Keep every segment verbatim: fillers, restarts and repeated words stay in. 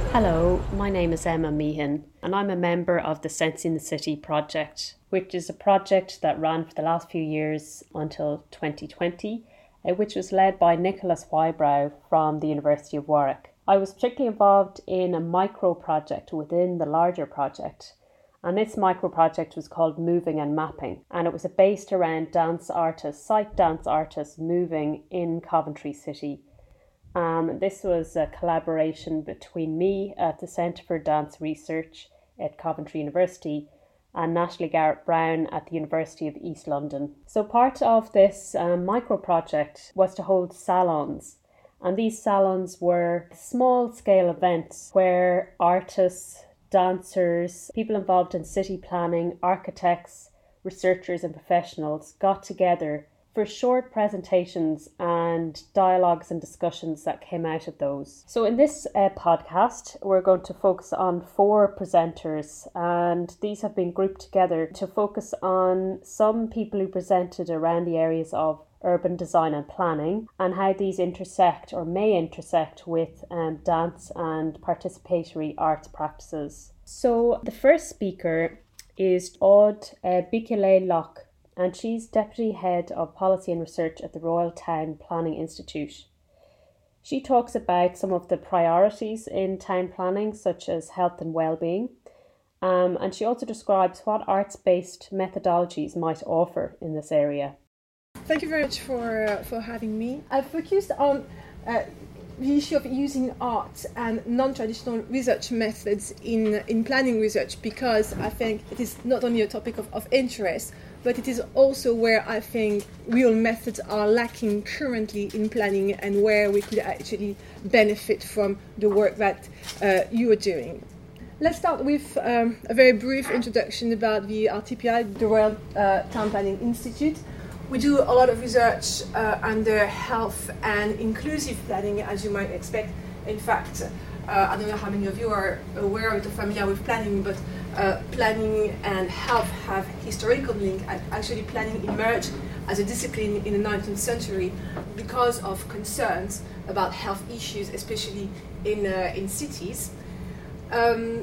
Hello, my name is Emma Meehan and I'm a member of the Sensing the City project, which is a project that ran for the last few years until twenty twenty, uh, which was led by Nicholas Whybrow from the University of Warwick. I was particularly involved in a micro project within the larger project, and this micro project was called Moving and Mapping, and it was based around dance artists, sight dance artists moving in Coventry City. Um, this was a collaboration between me at the Centre for Dance Research at Coventry University and Natalie Garrett-Brown at the University of East London. So part of this um, micro project was to hold salons, and these salons were small scale events where artists, dancers, people involved in city planning, architects, researchers and professionals got together for short presentations and dialogues and discussions that came out of those. So in this uh, podcast, we're going to focus on four presenters, and these have been grouped together to focus on some people who presented around the areas of urban design and planning and how these intersect or may intersect with um, dance and participatory arts practices. So the first speaker is Aude uh, Bichelay-Locke, and she's Deputy Head of Policy and Research at the Royal Town Planning Institute. She talks about some of the priorities in town planning, such as health and well-being, um, and she also describes what arts-based methodologies might offer in this area. Thank you very much for uh, for having me. I've focused on uh, the issue of using art and non-traditional research methods in, in planning research because I think it is not only a topic of, of interest, but it is also where I think real methods are lacking currently in planning and where we could actually benefit from the work that uh, you are doing. Let's start with um, a very brief introduction about the R T P I, the Royal uh, Town Planning Institute. We do a lot of research uh, under health and inclusive planning, as you might expect. In fact, uh, I don't know how many of you are aware of it or familiar with planning, but uh, planning and health have historical link. Actually, planning emerged as a discipline in the nineteenth century because of concerns about health issues, especially in uh, in cities. Um,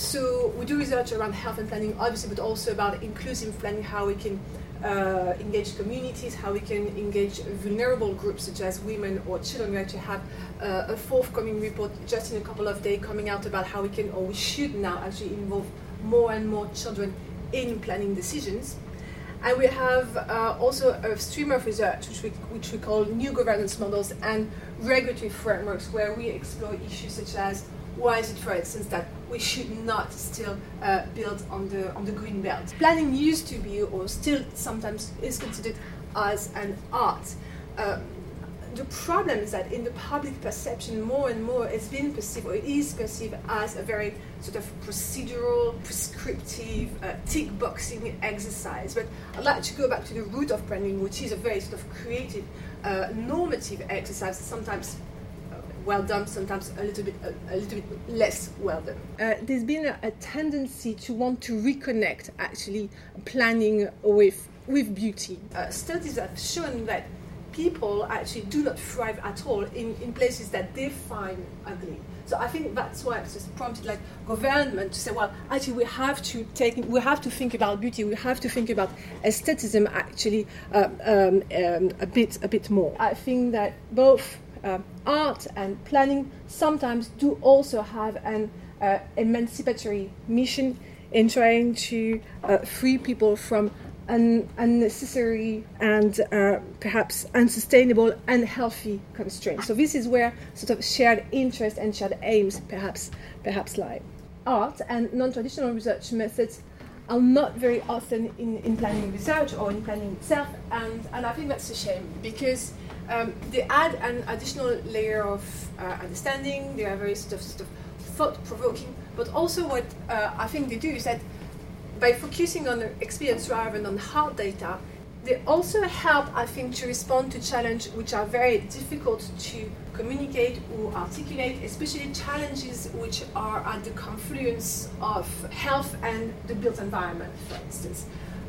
so we do research around health and planning, obviously, but also about inclusive planning, how we can Uh, engage communities, how we can engage vulnerable groups such as women or children. We actually have uh, a forthcoming report just in a couple of days coming out about how we can, or we should now actually involve more and more children in planning decisions. And we have uh, also a stream of research which we, which we call new governance models and regulatory frameworks, where we explore issues such as why is it, for instance, that we should not still uh, build on the on the green belt? Planning used to be, or still sometimes is considered as an art. Um, the problem is that in the public perception, more and more it's been perceived, or it is perceived as a very sort of procedural, prescriptive, uh, tick-boxing exercise. But I'd like to go back to the root of planning, which is a very sort of creative, uh, normative exercise, sometimes well done, sometimes a little bit a, a little bit less well done. Uh, there's been a, a tendency to want to reconnect actually planning with with beauty. Uh, studies have shown that people actually do not thrive at all in, in places that they find ugly. So I think that's why it's just prompted like government to say, well, actually we have to take, we have to think about beauty, we have to think about aestheticism actually uh, um, um, a bit a bit more. I think that both Uh, art and planning sometimes do also have an uh, emancipatory mission in trying to uh, free people from un- unnecessary and uh, perhaps unsustainable, unhealthy constraints. So this is where sort of shared interests and shared aims perhaps perhaps lie. Art and non-traditional research methods are not very often in, in planning research or in planning itself, and, and I think that's a shame because Um, they add an additional layer of uh, understanding. They are very sort of, sort of thought-provoking, but also what uh, I think they do is that by focusing on the experience rather than on hard data, they also help, I think, to respond to challenges which are very difficult to communicate or articulate, especially challenges which are at the confluence of health and the built environment, for instance.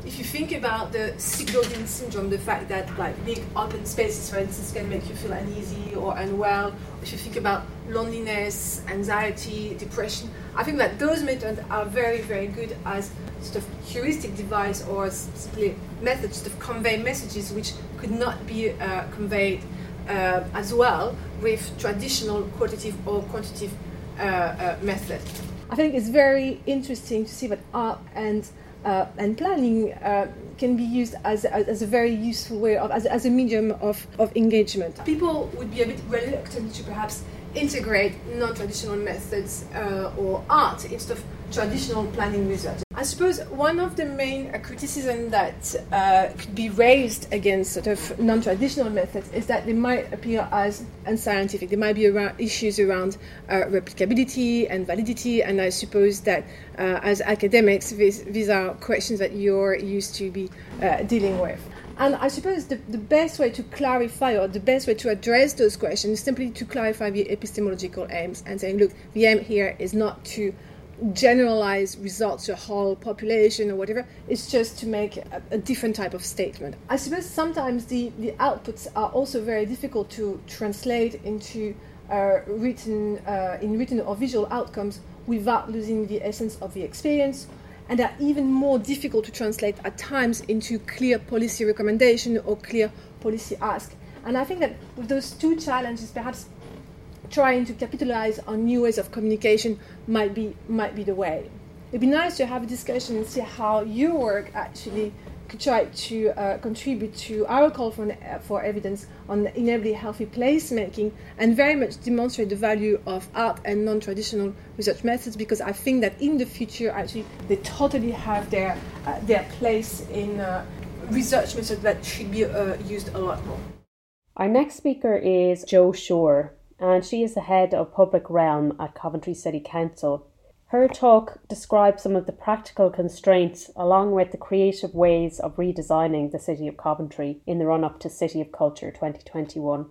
if you think about the sick building syndrome, the fact that like big open spaces, for instance, can make you feel uneasy or unwell, if you think about loneliness, anxiety, depression, I think that those methods are very, very good as sort of heuristic device or simply methods to convey messages which could not be uh, conveyed uh, as well with traditional qualitative or quantitative uh, uh, method. I think it's very interesting to see that art and uh, and planning uh, can be used as a, as a very useful way of as, as a medium of, of engagement. People would be a bit reluctant to perhaps integrate non-traditional methods uh, or art instead of traditional planning research. I suppose one of the main uh, criticisms that uh, could be raised against sort of non-traditional methods is that they might appear as unscientific. There might be around issues around uh, replicability and validity, and I suppose that uh, as academics, these, these are questions that you're used to be uh, dealing with. And I suppose the, the best way to clarify or the best way to address those questions is simply to clarify the epistemological aims and saying, look, the aim here is not to generalize results to a whole population or whatever, it's just to make a, a different type of statement. I suppose sometimes the, the outputs are also very difficult to translate into uh, written, uh, in written or visual outcomes without losing the essence of the experience, and are even more difficult to translate at times into clear policy recommendation or clear policy ask. And I think that with those two challenges, perhaps trying to capitalize on new ways of communication might be might be the way. It'd be nice to have a discussion and see how your work actually could try to uh, contribute to our call for, for evidence on enabling healthy placemaking and very much demonstrate the value of art and non-traditional research methods, because I think that in the future actually they totally have their uh, their place in uh, research methods that should be uh, used a lot more. Our next speaker is Jo Shore, and she is the head of Public Realm at Coventry City Council. Her talk describes some of the practical constraints along with the creative ways of redesigning the City of Coventry in the run-up to City of Culture twenty twenty-one.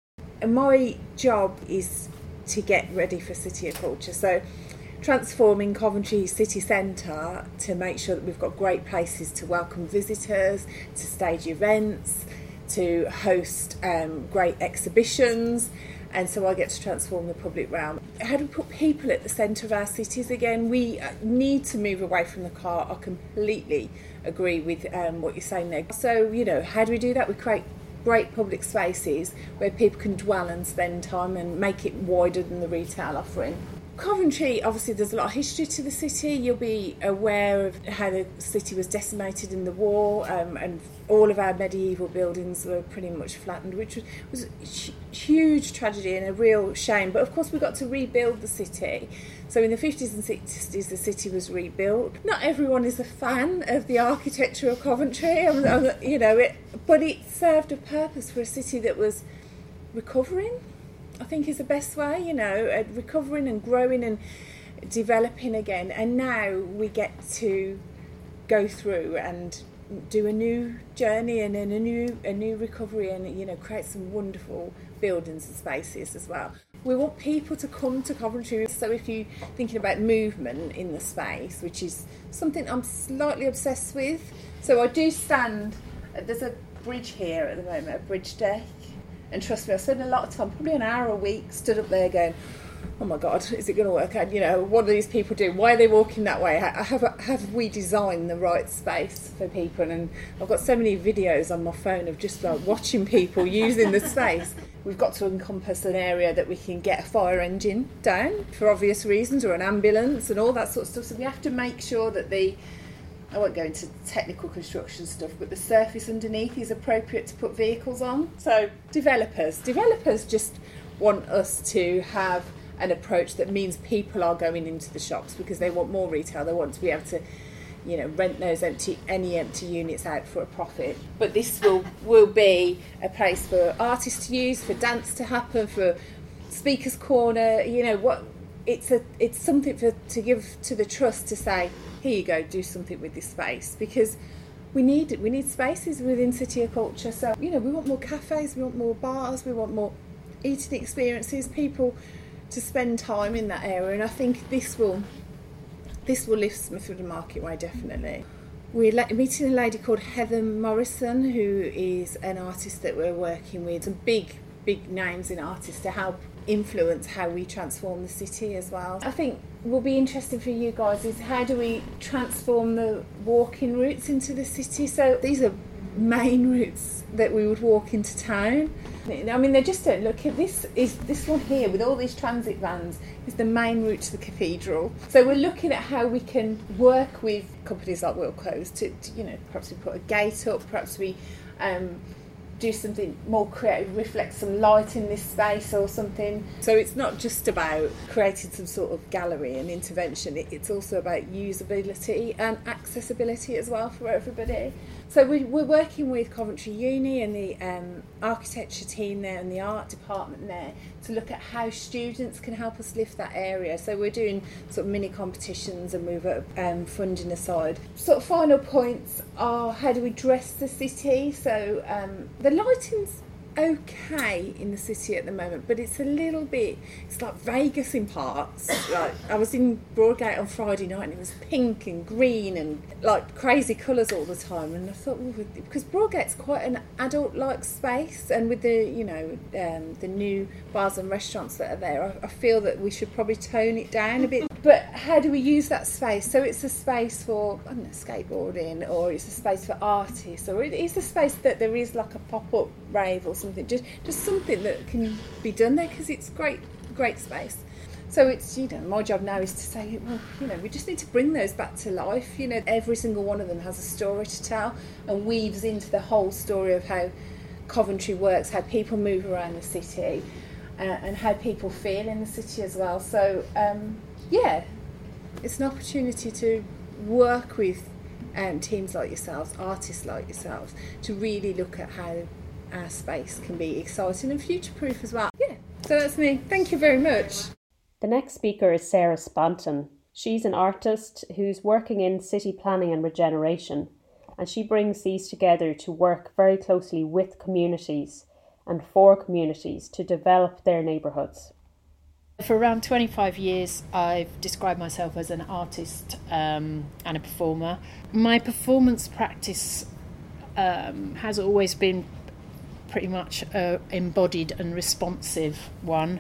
My job is to get ready for City of Culture, so transforming Coventry city centre to make sure that we've got great places to welcome visitors, to stage events, to host um, great exhibitions. And so I get to transform the public realm. How do we put people at the centre of our cities again? We need to move away from the car. I completely agree with um, what you're saying there. So, you know, how do we do that? We create great public spaces where people can dwell and spend time and make it wider than the retail offering. Coventry, obviously there's a lot of history to the city. You'll be aware of how the city was decimated in the war, um, and all of our medieval buildings were pretty much flattened, which was, was a huge tragedy and a real shame. But of course we got to rebuild the city. So in the fifties and sixties the city was rebuilt. Not everyone is a fan of the architecture of Coventry, I'm, I'm, you know, it, but it served a purpose for a city that was recovering, I think is the best way, you know, uh, recovering and growing and developing again. And now we get to go through and do a new journey and, and a new a new recovery and, you know, create some wonderful buildings and spaces as well. We want people to come to Coventry. So if you're thinking about movement in the space, which is something I'm slightly obsessed with, so I do stand, there's a bridge here at the moment, a bridge deck. And trust me, I spend a lot of time, probably an hour a week, stood up there going, oh my God, is it going to work? And, you know, what do these people do? Why are they walking that way? Have, have we designed the right space for people? And I've got so many videos on my phone of just like watching people using the space. We've got to encompass an area that we can get a fire engine down for obvious reasons, or an ambulance and all that sort of stuff. So we have to make sure that the, I won't go into technical construction stuff, but the surface underneath is appropriate to put vehicles on. So developers, developers just want us to have an approach that means people are going into the shops because they want more retail. They want to be able to, you know, rent those empty, any empty units out for a profit. But this will will be a place for artists to use, for dance to happen, for speakers' corner. You know what? It's a it's something for to give to the trust to say, here you go, do something with this space, because we need it. We need spaces within City of Culture. So, you know, we want more cafes, we want more bars, we want more eating experiences, people to spend time in that area. And I think this will this will lift Smithfield and Market Way, definitely. We're meeting a lady called Heather Morrison, who is an artist that we're working with. Some big, big names in artists to help influence how we transform the city as well. I think what will be interesting for you guys is how do we transform the walking routes into the city? So these are main routes that we would walk into town. I mean, they just don't look at this. Is this one here with all these transit vans is the main route to the cathedral. So we're looking at how we can work with companies like Wilko's to, to you know, perhaps we put a gate up, perhaps we um, do something more creative, reflect some light in this space or something. So it's not just about creating some sort of gallery and intervention, it's also about usability and accessibility as well for everybody. So we, we're working with Coventry Uni and the um, architecture team there and the art department there to look at how students can help us lift that area. So we're doing sort of mini competitions and we've got um, funding aside. Sort of final points are how do we dress the city? So um, the lighting's okay in the city at the moment, but it's a little bit, it's like Vegas in parts. Like I was in Broadgate on Friday night and it was pink and green and like crazy colours all the time, and I thought, well, because Broadgate's quite an adult-like space, and with the, you know, um, the new bars and restaurants that are there, I, I feel that we should probably tone it down a bit. But how do we use that space? So it's a space for, I don't know, skateboarding, or it's a space for artists, or it is a space that there is like a pop-up rave or something, just just something that can be done there, because it's great, great space. So it's, you know, my job now is to say, well, you know, we just need to bring those back to life. You know, every single one of them has a story to tell and weaves into the whole story of how Coventry works, how people move around the city, uh, and how people feel in the city as well. So, um, yeah, it's an opportunity to work with um, teams like yourselves, artists like yourselves, to really look at how our space can be exciting and future-proof as well. Yeah, so that's me. Thank you very much. The next speaker is Sarah Sponton. She's an artist who's working in city planning and regeneration, and she brings these together to work very closely with communities and for communities to develop their neighbourhoods. For around twenty-five years, I've described myself as an artist um, and a performer. My performance practice um, has always been pretty much an embodied and responsive one.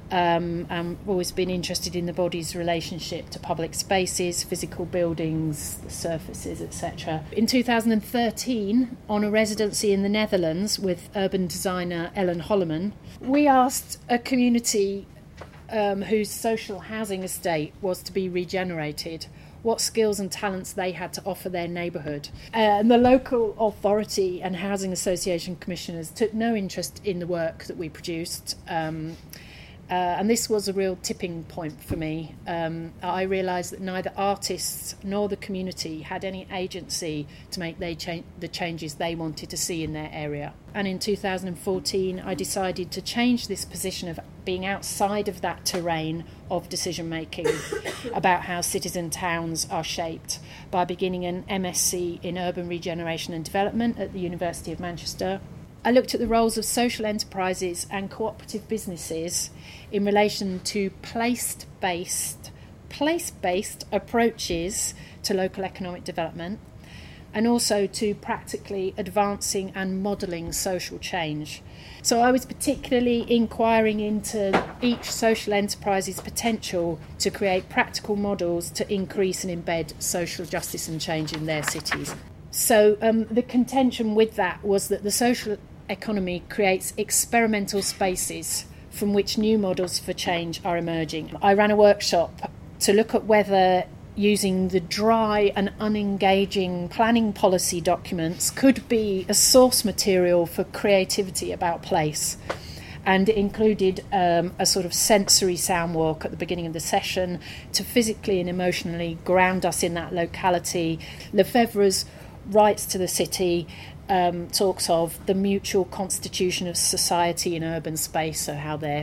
Um, I've always been interested in the body's relationship to public spaces, physical buildings, surfaces, et cetera. In two thousand thirteen, on a residency in the Netherlands with urban designer Ellen Holleman, we asked a community um, whose social housing estate was to be regenerated what skills and talents they had to offer their neighbourhood. Uh, and the local authority and housing association commissioners took no interest in the work that we produced. Um, Uh, and this was a real tipping point for me. Um, I realised that neither artists nor the community had any agency to make they cha- the changes they wanted to see in their area. And in two thousand fourteen, I decided to change this position of being outside of that terrain of decision making about how cities and towns are shaped by beginning an M S c in Urban Regeneration and Development at the University of Manchester. I looked at the roles of social enterprises and cooperative businesses in relation to place-based, place-based approaches to local economic development, and also to practically advancing and modelling social change. So I was particularly inquiring into each social enterprise's potential to create practical models to increase and embed social justice and change in their cities. So um, the contention with that was that the social economy creates experimental spaces from which new models for change are emerging. I ran a workshop to look at whether using the dry and unengaging planning policy documents could be a source material for creativity about place. And it included um, a sort of sensory sound walk at the beginning of the session to physically and emotionally ground us in that locality. Lefebvre's Rights to the City um, talks of the mutual constitution of society in urban space, so how they're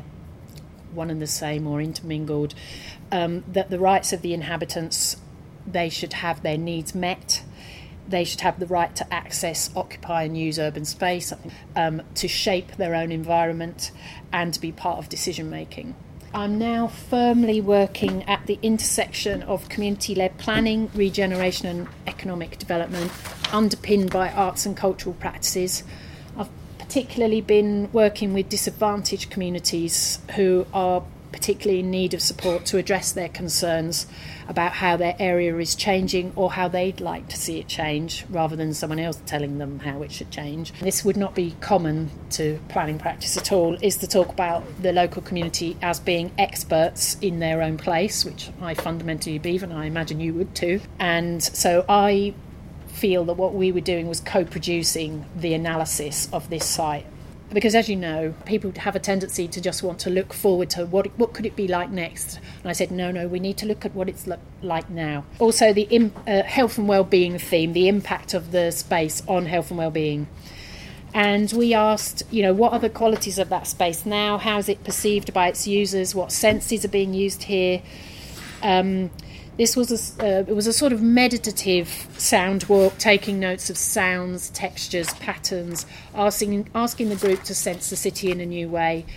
one and the same or intermingled, um, that the rights of the inhabitants, they should have their needs met, they should have the right to access, occupy and use urban space, um, to shape their own environment and to be part of decision making. I'm now firmly working at the intersection of community-led planning, regeneration and economic development, underpinned by arts and cultural practices. I've particularly been working with disadvantaged communities who are particularly in need of support to address their concerns about how their area is changing or how they'd like to see it change, rather than someone else telling them how it should change. This would not be common to planning practice at all, is to talk about the local community as being experts in their own place, which I fundamentally believe, and I imagine you would too. And so I feel that what we were doing was co-producing the analysis of this site. Because, as you know, people have a tendency to just want to look forward to what what could it be like next. And I said, no, no, we need to look at what it's lo- like now. Also, the im- uh, health and well-being theme, the impact of the space on health and well-being. And we asked, you know, what are the qualities of that space now? How is it perceived by its users? What senses are being used here? Um, This was a, uh, it was a sort of meditative sound walk, taking notes of sounds, textures, patterns, asking asking the group to sense the city in a new way.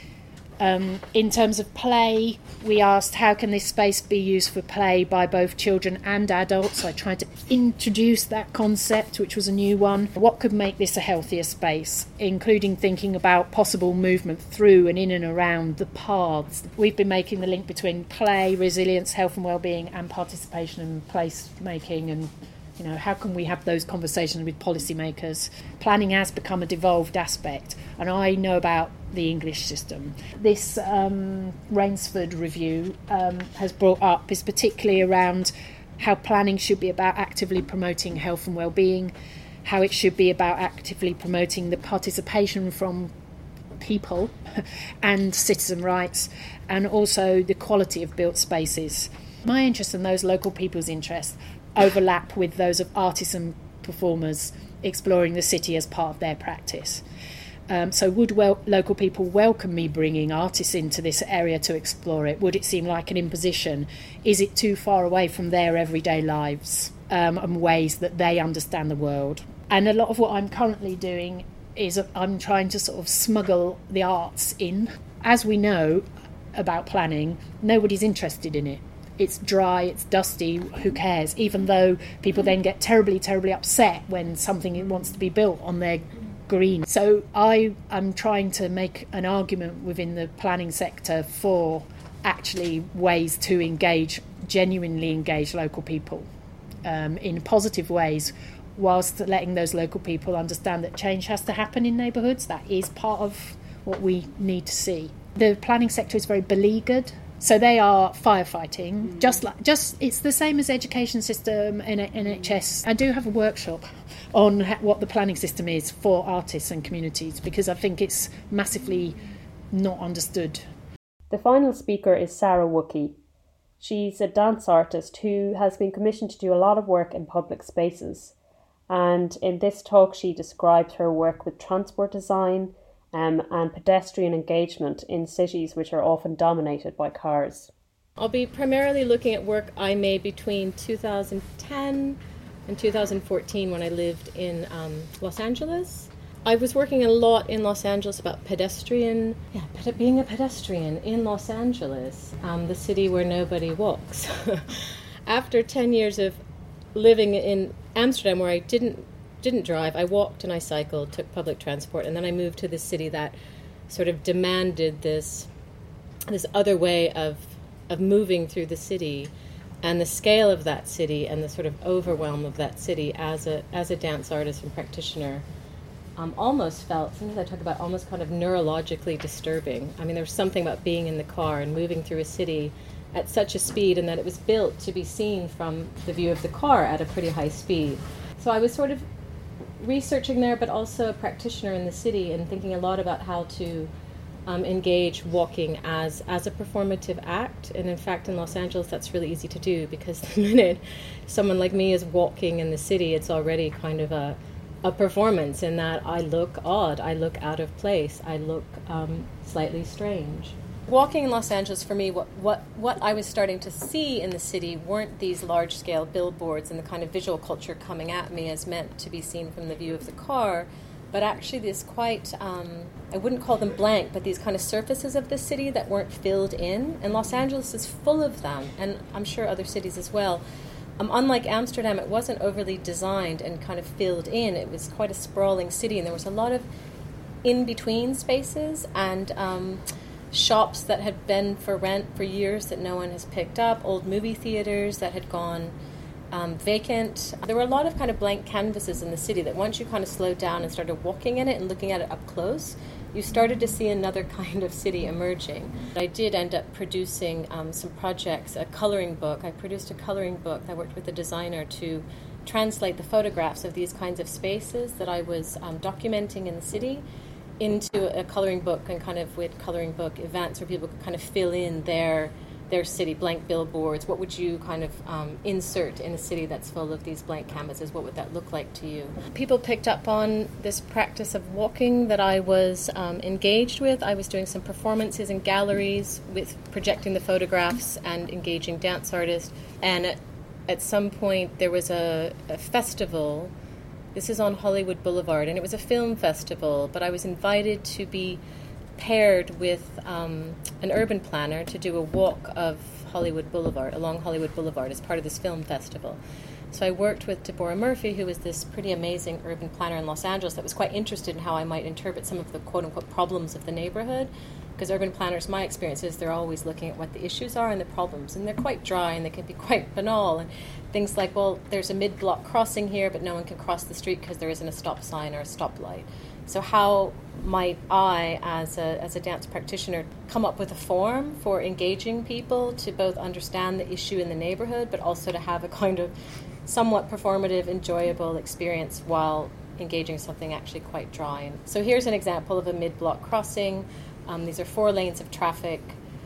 Um, in terms of play, we asked how can this space be used for play by both children and adults. I tried to introduce that concept, which was a new one. What could make this a healthier space, including thinking about possible movement through and in and around the paths. We've been making the link between play, resilience, health and well-being, and participation and place making, and you know, how can we have those conversations with policymakers? Planning has become a devolved aspect, and I know about the English system. This um, Rainsford review um, has brought up is particularly around how planning should be about actively promoting health and well-being, how it should be about actively promoting the participation from people and citizen rights, and also the quality of built spaces. My interest and those local people's interests overlap with those of artists and performers exploring the city as part of their practice. Um, so would well, local people welcome me bringing artists into this area to explore it? Would it seem like an imposition? Is it too far away from their everyday lives um, and ways that they understand the world? And a lot of what I'm currently doing is I'm trying to sort of smuggle the arts in. As we know about planning, nobody's interested in it. It's dry, it's dusty, who cares? Even though people then get terribly, terribly upset when something wants to be built on their green. So I am trying to make an argument within the planning sector for actually ways to engage, genuinely engage local people um, in positive ways, whilst letting those local people understand that change has to happen in neighbourhoods. That is part of what we need to see. The planning sector is very beleaguered. So they are firefighting, mm. just like just it's the same as education system and N H S. I do have a workshop on what the planning system is for artists and communities, because I think it's massively not understood. The final speaker is Sarah Wookey. She's a dance artist who has been commissioned to do a lot of work in public spaces. And in this talk, she described her work with transport design, Um, and pedestrian engagement in cities which are often dominated by cars. I'll be primarily looking at work I made between two thousand ten and two thousand fourteen when I lived in um, Los Angeles. I was working a lot in Los Angeles about pedestrian, yeah, ped- being a pedestrian in Los Angeles, um, the city where nobody walks. After ten years of living in Amsterdam, where I didn't didn't drive, I walked and I cycled, took public transport, and then I moved to this city that sort of demanded this this other way of of moving through the city, and the scale of that city and the sort of overwhelm of that city as a as a dance artist and practitioner um, almost felt, sometimes I talk about almost kind of neurologically disturbing. I mean, there was something about being in the car and moving through a city at such a speed, and that it was built to be seen from the view of the car at a pretty high speed. So I was sort of researching there, but also a practitioner in the city, and thinking a lot about how to um, engage walking as as a performative act. And in fact, in Los Angeles, that's really easy to do, because the minute someone like me is walking in the city, it's already kind of a a performance, in that I look odd, I look out of place, I look um, slightly strange. Walking in Los Angeles, for me, what, what what I was starting to see in the city weren't these large-scale billboards and the kind of visual culture coming at me as meant to be seen from the view of the car, but actually this quite um, I wouldn't call them blank, but these kind of surfaces of the city that weren't filled in. And Los Angeles is full of them, and I'm sure other cities as well. Um, unlike Amsterdam, it wasn't overly designed and kind of filled in. It was quite a sprawling city, and there was a lot of in-between spaces and um, shops that had been for rent for years that no one has picked up, old movie theaters that had gone um, vacant. There were a lot of kind of blank canvases in the city that once you kind of slowed down and started walking in it and looking at it up close, you started to see another kind of city emerging. I did end up producing um, some projects, a coloring book. I produced a coloring book. I worked with a designer to translate the photographs of these kinds of spaces that I was um, documenting in the city into a coloring book, and kind of with coloring book events where people could kind of fill in their their city, blank billboards. What would you kind of um, insert in a city that's full of these blank canvases? What would that look like to you? People picked up on this practice of walking that I was um, engaged with. I was doing some performances in galleries with projecting the photographs and engaging dance artists. And at, at some point there was a, a festival. This is on Hollywood Boulevard, and it was a film festival, but I was invited to be paired with um, an urban planner to do a walk of Hollywood Boulevard, along Hollywood Boulevard, as part of this film festival. So I worked with Deborah Murphy, who was this pretty amazing urban planner in Los Angeles that was quite interested in how I might interpret some of the quote-unquote problems of the neighborhood. Because urban planners, my experience is they're always looking at what the issues are and the problems, and they're quite dry and they can be quite banal. And things like, well, there's a mid-block crossing here, but no one can cross the street because there isn't a stop sign or a stoplight. So how might I, as a as a dance practitioner, come up with a form for engaging people to both understand the issue in the neighborhood, but also to have a kind of somewhat performative, enjoyable experience while engaging something actually quite dry? And so here's an example of a mid-block crossing. Um, these are four lanes of traffic.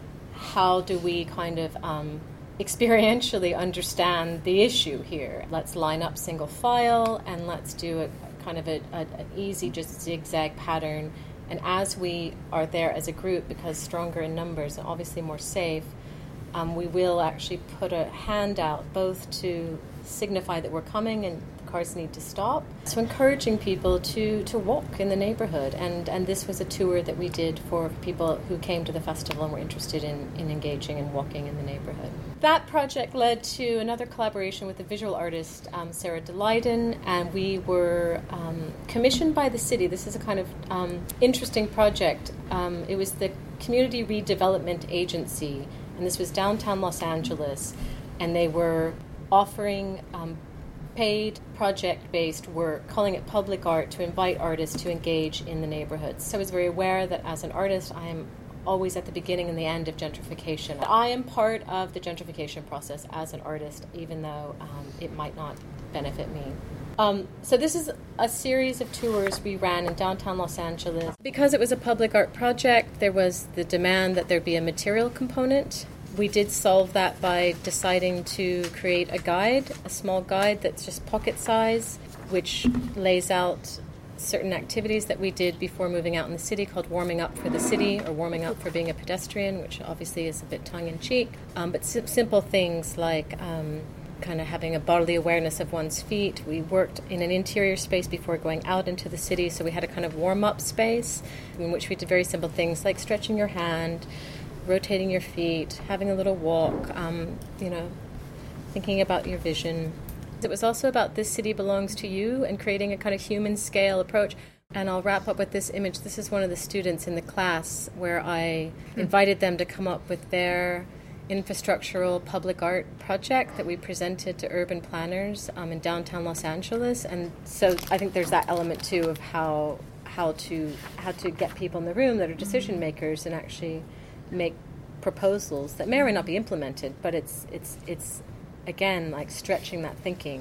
How do we kind of um, experientially understand the issue here? Let's line up single file, and let's do a kind of a, a, an easy just zigzag pattern. And as we are there as a group, because stronger in numbers and obviously more safe, um, we will actually put a hand out both to signify that we're coming and cars need to stop. So encouraging people to, to walk in the neighborhood. And, and this was a tour that we did for people who came to the festival and were interested in, in engaging and walking in the neighborhood. That project led to another collaboration with the visual artist um, Sarah DeLeiden, and we were um, commissioned by the city. This is a kind of um, interesting project. Um, it was the Community Redevelopment Agency, and this was downtown Los Angeles, and they were offering um, paid project-based work, calling it public art, to invite artists to engage in the neighborhoods. So I was very aware that as an artist, I am always at the beginning and the end of gentrification. I am part of the gentrification process as an artist, even though um, it might not benefit me. Um, so this is a series of tours we ran in downtown Los Angeles. Because it was a public art project, there was the demand that there be a material component. We did solve that by deciding to create a guide, a small guide that's just pocket size, which lays out certain activities that we did before moving out in the city, called warming up for the city, or warming up for being a pedestrian, which obviously is a bit tongue-in-cheek. Um, but sim- simple things like um, kind of having a bodily awareness of one's feet. We worked in an interior space before going out into the city, so we had a kind of warm-up space in which we did very simple things like stretching your hand, rotating your feet, having a little walk, um, you know, thinking about your vision. It was also about this city belongs to you and creating a kind of human scale approach. And I'll wrap up with this image. This is one of the students in the class where I invited them to come up with their infrastructural public art project that we presented to urban planners um, in downtown Los Angeles. And so I think there's that element too of how how to how to get people in the room that are decision makers and actually make proposals that may or may not be implemented, but it's it's it's again like stretching that thinking.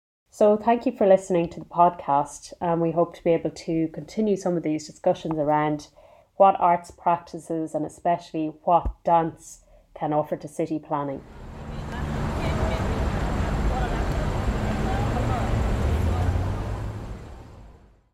So thank you for listening to the podcast, and we hope to be able to continue some of these discussions around what arts practices and especially what dance can offer to city planning.